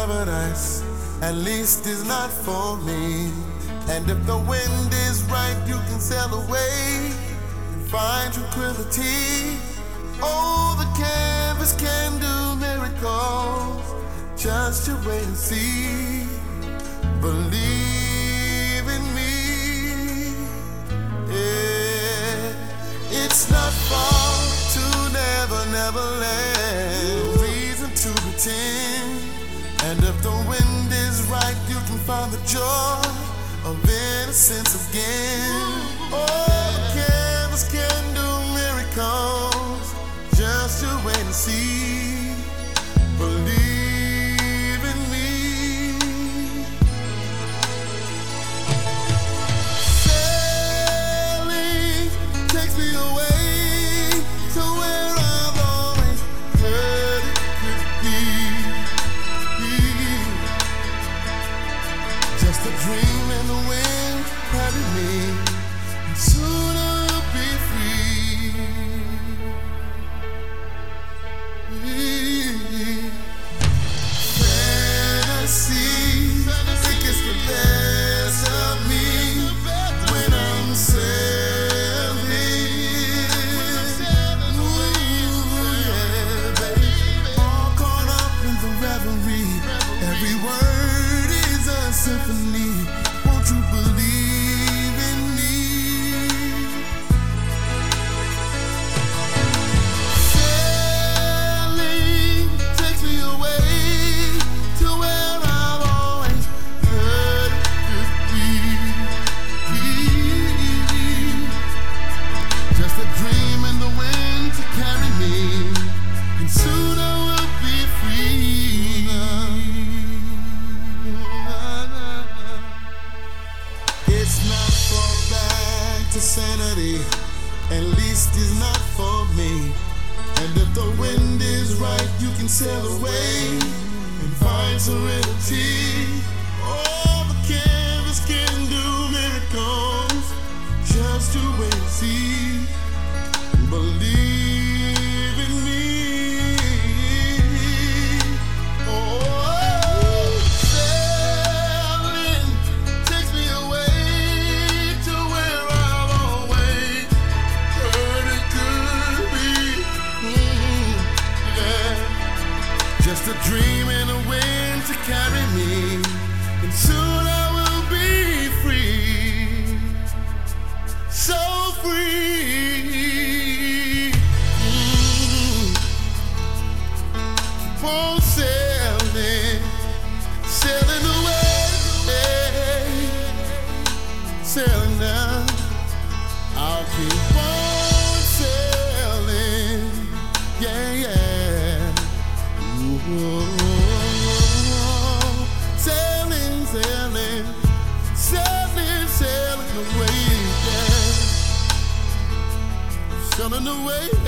paradise, at least it's not for me. And if the wind is right, you can sail away and find tranquility. Oh, the canvas can do miracles. Just you wait and see. Believe in me. Yeah. It's not far to never land. Reason to pretend. And if the wind is right, you can find the joy of innocence again. Oh, the canvas can do miracles. Just you wait and see. Believe in me. Sailing takes me away to where I've always heard it could be. Just a dream in the wind carried me. Soon I'll be free. Fantasy, it gets the best of me when I'm sailing. Ooh, yeah, baby. All caught up in the reverie. Every word is a symphony. Won't you believe in me? Sailing takes me away to where I've always heard it could be. Just a dream in the wind to carry me, and soon I will be free. It's not for back to sanity, at least it's not for me. And if the wind is right, you can sail away and find serenity. Oh, the canvas can do miracles. Just to wait and see. Believe in me. Oh, sailing takes me away to where I've always heard it could be. Yeah. Just a dream in the wind to carry me, and soon I will be free. So free. Keep on sailing, sailing away, sailing down. I'll keep on sailing, yeah, yeah. Ooh, sailing, sailing, sailing, sailing away, yeah. Sailing away.